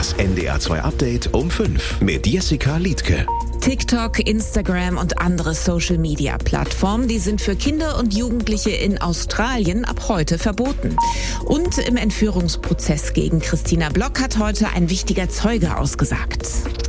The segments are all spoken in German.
Das NDR2 Update um 5 mit Jessica Liedtke. TikTok, Instagram und andere Social-Media-Plattformen, die sind für Kinder und Jugendliche in Australien ab heute verboten. Und im Entführungsprozess gegen Christina Block hat heute ein wichtiger Zeuge ausgesagt.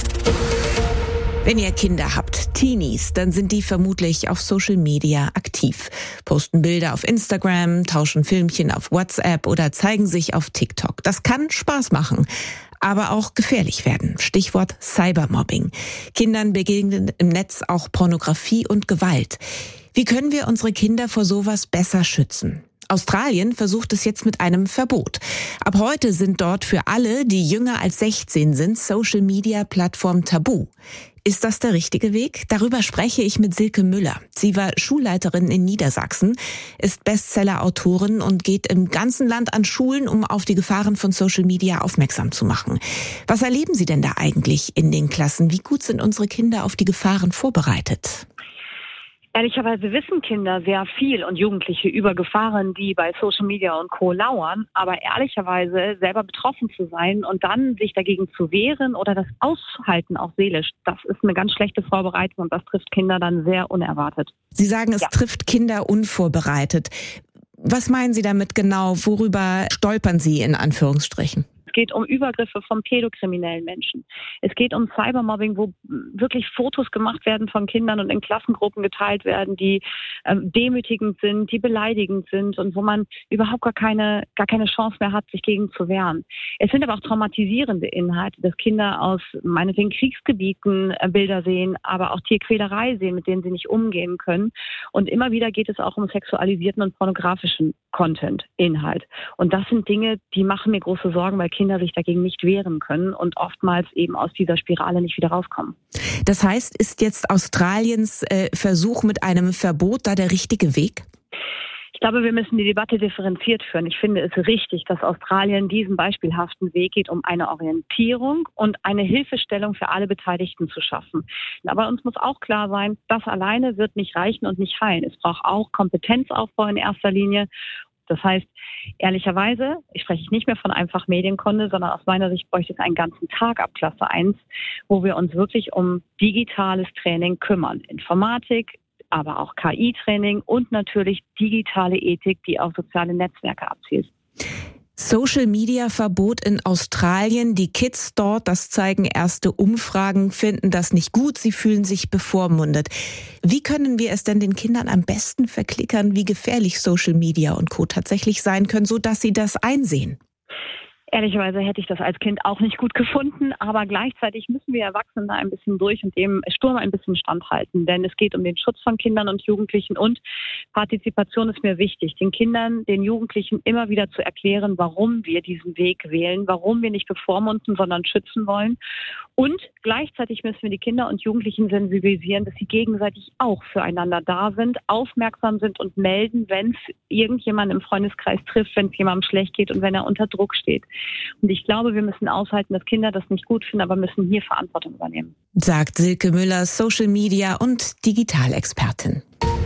Wenn ihr Kinder habt, Teenies, dann sind die vermutlich auf Social Media aktiv. Posten Bilder auf Instagram, tauschen Filmchen auf WhatsApp oder zeigen sich auf TikTok. Das kann Spaß machen, aber auch gefährlich werden. Stichwort Cybermobbing. Kindern begegnen im Netz auch Pornografie und Gewalt. Wie können wir unsere Kinder vor sowas besser schützen? Australien versucht es jetzt mit einem Verbot. Ab heute sind dort für alle, die jünger als 16 sind, Social-Media-Plattformen tabu. Ist das der richtige Weg? Darüber spreche ich mit Silke Müller. Sie war Schulleiterin in Niedersachsen, ist Bestseller-Autorin und geht im ganzen Land an Schulen, um auf die Gefahren von Social Media aufmerksam zu machen. Was erleben Sie denn da eigentlich in den Klassen? Wie gut sind unsere Kinder auf die Gefahren vorbereitet? Ehrlicherweise wissen Kinder sehr viel und Jugendliche über Gefahren, die bei Social Media und Co. lauern. Aber ehrlicherweise selber betroffen zu sein und dann sich dagegen zu wehren oder das aushalten, auch seelisch, das ist eine ganz schlechte Vorbereitung und das trifft Kinder dann sehr unerwartet. Sie sagen, es trifft Kinder unvorbereitet. Was meinen Sie damit genau? Worüber stolpern Sie in Anführungsstrichen? Es geht um Übergriffe von pädokriminellen Menschen. Es geht um Cybermobbing, wo wirklich Fotos gemacht werden von Kindern und in Klassengruppen geteilt werden, die demütigend sind, die beleidigend sind und wo man überhaupt gar keine Chance mehr hat, sich gegen zu wehren. Es sind aber auch traumatisierende Inhalte, dass Kinder aus meinetwegen Kriegsgebieten Bilder sehen, aber auch Tierquälerei sehen, mit denen sie nicht umgehen können. Und immer wieder geht es auch um sexualisierten und pornografischen Content, Inhalt. Und das sind Dinge, die machen mir große Sorgen, weil Kinder sich dagegen nicht wehren können und oftmals eben aus dieser Spirale nicht wieder rauskommen. Das heißt, ist jetzt Australiens Versuch mit einem Verbot da der richtige Weg? Ich glaube, wir müssen die Debatte differenziert führen. Ich finde es richtig, dass Australien diesen beispielhaften Weg geht, um eine Orientierung und eine Hilfestellung für alle Beteiligten zu schaffen. Aber uns muss auch klar sein, das alleine wird nicht reichen und nicht heilen. Es braucht auch Kompetenzaufbau in erster Linie. Das heißt, ehrlicherweise, ich spreche nicht mehr von einfach Medienkunde, sondern aus meiner Sicht bräuchte es einen ganzen Tag ab Klasse 1, wo wir uns wirklich um digitales Training kümmern. Informatik, aber auch KI-Training und natürlich digitale Ethik, die auf soziale Netzwerke abzielt. Social-Media-Verbot in Australien. Die Kids dort, das zeigen erste Umfragen, finden das nicht gut. Sie fühlen sich bevormundet. Wie können wir es denn den Kindern am besten verklickern, wie gefährlich Social Media und Co. tatsächlich sein können, sodass sie das einsehen? Ehrlicherweise hätte ich das als Kind auch nicht gut gefunden, aber gleichzeitig müssen wir Erwachsene da ein bisschen durch und dem Sturm ein bisschen standhalten, denn es geht um den Schutz von Kindern und Jugendlichen und Partizipation ist mir wichtig, den Kindern, den Jugendlichen immer wieder zu erklären, warum wir diesen Weg wählen, warum wir nicht bevormunden, sondern schützen wollen und gleichzeitig müssen wir die Kinder und Jugendlichen sensibilisieren, dass sie gegenseitig auch füreinander da sind, aufmerksam sind und melden, wenn es irgendjemand im Freundeskreis trifft, wenn es jemandem schlecht geht und wenn er unter Druck steht. Und ich glaube, wir müssen aushalten, dass Kinder das nicht gut finden, aber müssen hier Verantwortung übernehmen. Sagt Silke Müller, Social Media und Digitalexpertin.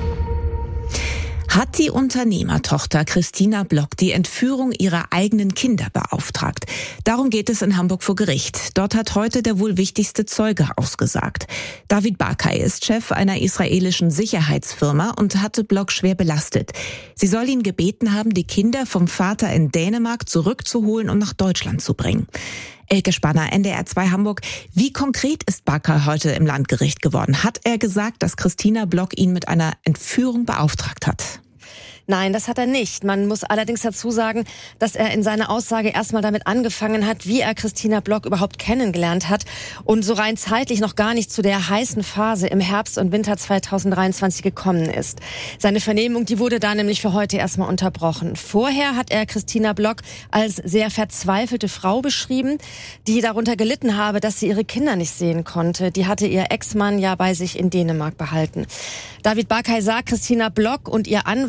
Hat die Unternehmertochter Christina Block die Entführung ihrer eigenen Kinder beauftragt? Darum geht es in Hamburg vor Gericht. Dort hat heute der wohl wichtigste Zeuge ausgesagt. David Barkay ist Chef einer israelischen Sicherheitsfirma und hatte Block schwer belastet. Sie soll ihn gebeten haben, die Kinder vom Vater in Dänemark zurückzuholen und nach Deutschland zu bringen. Elke Spanner, NDR 2 Hamburg. Wie konkret ist Barkay heute im Landgericht geworden? Hat er gesagt, dass Christina Block ihn mit einer Entführung beauftragt hat? Nein, das hat er nicht. Man muss allerdings dazu sagen, dass er in seiner Aussage erstmal damit angefangen hat, wie er Christina Block überhaupt kennengelernt hat und so rein zeitlich noch gar nicht zu der heißen Phase im Herbst und Winter 2023 gekommen ist. Seine Vernehmung, die wurde da nämlich für heute erstmal unterbrochen. Vorher hat er Christina Block als sehr verzweifelte Frau beschrieben, die darunter gelitten habe, dass sie ihre Kinder nicht sehen konnte. Die hatte ihr Ex-Mann ja bei sich in Dänemark behalten. David Barkay sagt, Christina Block und ihr Anwalt, die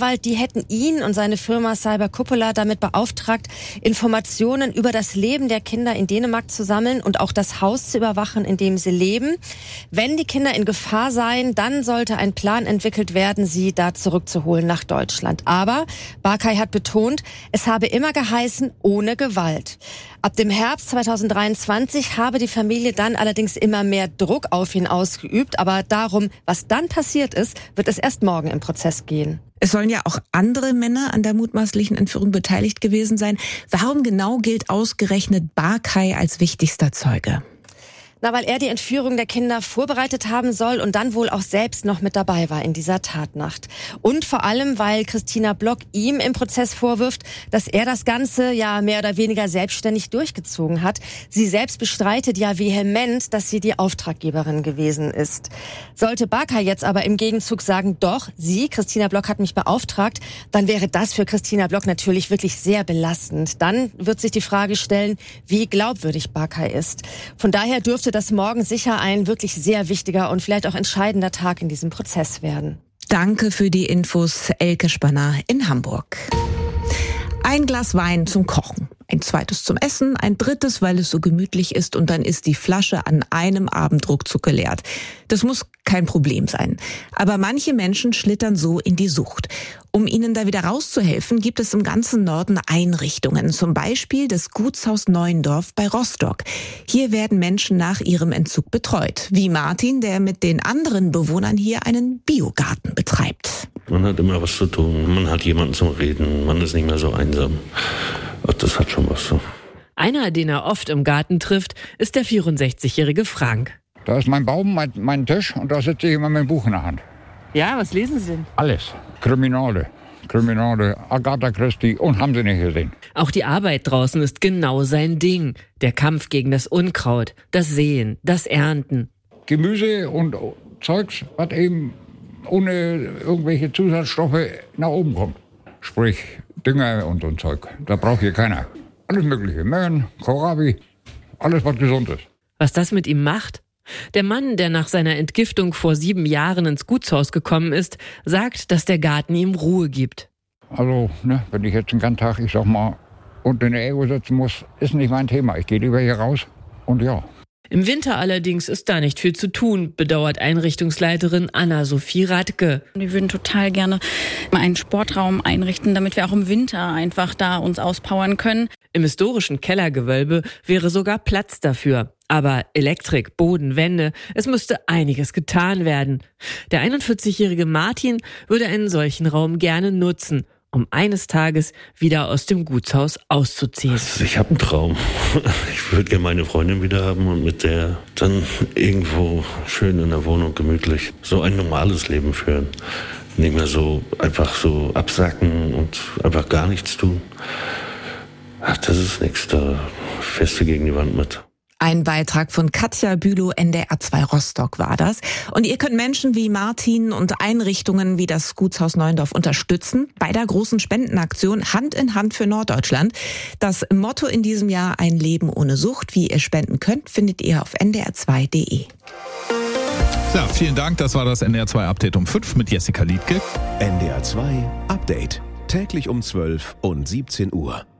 hätten ihn und seine Firma Cybercupola damit beauftragt, Informationen über das Leben der Kinder in Dänemark zu sammeln und auch das Haus zu überwachen, in dem sie leben. Wenn die Kinder in Gefahr seien, dann sollte ein Plan entwickelt werden, sie da zurückzuholen nach Deutschland. Aber Barkay hat betont, es habe immer geheißen, ohne Gewalt. Ab dem Herbst 2023 habe die Familie dann allerdings immer mehr Druck auf ihn ausgeübt. Aber darum, was dann passiert ist, wird es erst morgen im Prozess gehen. Es sollen ja auch andere Männer an der mutmaßlichen Entführung beteiligt gewesen sein. Warum genau gilt ausgerechnet Barkay als wichtigster Zeuge? Na, weil er die Entführung der Kinder vorbereitet haben soll und dann wohl auch selbst noch mit dabei war in dieser Tatnacht. Und vor allem, weil Christina Block ihm im Prozess vorwirft, dass er das Ganze ja mehr oder weniger selbstständig durchgezogen hat. Sie selbst bestreitet ja vehement, dass sie die Auftraggeberin gewesen ist. Sollte Barkay jetzt aber im Gegenzug sagen, doch, sie, Christina Block, hat mich beauftragt, dann wäre das für Christina Block natürlich wirklich sehr belastend. Dann wird sich die Frage stellen, wie glaubwürdig Barkay ist. Von daher dürfte das morgen sicher ein wirklich sehr wichtiger und vielleicht auch entscheidender Tag in diesem Prozess werden. Danke für die Infos, Elke Spanner in Hamburg. Ein Glas Wein zum Kochen, ein zweites zum Essen, ein drittes, weil es so gemütlich ist und dann ist die Flasche an einem Abend ruckzuck geleert. Das muss kein Problem sein. Aber manche Menschen schlittern so in die Sucht. Um ihnen da wieder rauszuhelfen, gibt es im ganzen Norden Einrichtungen, zum Beispiel das Gutshaus Neuendorf bei Rostock. Hier werden Menschen nach ihrem Entzug betreut, wie Martin, der mit den anderen Bewohnern hier einen Biogarten betreibt. Man hat immer was zu tun, man hat jemanden zum Reden, man ist nicht mehr so einsam. Das hat schon was so. Einer, den er oft im Garten trifft, ist der 64-jährige Frank. Da ist mein Baum, mein Tisch und da sitze ich immer mit dem Buch in der Hand. Ja, was lesen Sie denn? Alles. Kriminale, Agatha Christie und haben Sie nicht gesehen. Auch die Arbeit draußen ist genau sein Ding. Der Kampf gegen das Unkraut, das Säen, das Ernten. Gemüse und Zeugs, was eben ohne irgendwelche Zusatzstoffe nach oben kommt. Sprich Dünger und so ein Zeug. Da braucht hier keiner. Alles mögliche. Möhren, Kohlrabi, alles was gesund ist. Was das mit ihm macht? Der Mann, der nach seiner Entgiftung vor 7 Jahren ins Gutshaus gekommen ist, sagt, dass der Garten ihm Ruhe gibt. Also, wenn ich jetzt den ganzen Tag, ich sag mal, unter eine Ego sitzen muss, ist nicht mein Thema. Ich gehe lieber hier raus und ja. Im Winter allerdings ist da nicht viel zu tun, bedauert Einrichtungsleiterin Anna-Sophie Radke. Wir würden total gerne einen Sportraum einrichten, damit wir auch im Winter einfach da uns auspowern können. Im historischen Kellergewölbe wäre sogar Platz dafür. Aber Elektrik, Boden, Wände, es müsste einiges getan werden. Der 41-jährige Martin würde einen solchen Raum gerne nutzen, um eines Tages wieder aus dem Gutshaus auszuziehen. Also ich habe einen Traum. Ich würde gerne meine Freundin wieder haben und mit der dann irgendwo schön in der Wohnung gemütlich so ein normales Leben führen. Nicht mehr so einfach so absacken und einfach gar nichts tun. Ach, das ist nichts, da fährst du gegen die Wand mit. Ein Beitrag von Katja Bülow, NDR 2 Rostock war das. Und ihr könnt Menschen wie Martin und Einrichtungen wie das Gutshaus Neuendorf unterstützen bei der großen Spendenaktion Hand in Hand für Norddeutschland. Das Motto in diesem Jahr: ein Leben ohne Sucht. Wie ihr spenden könnt, findet ihr auf ndr2.de. Ja, vielen Dank. Das war das NDR 2 Update um 5 mit Jessica Liedtke. NDR 2 Update. Täglich um 12 und 17 Uhr.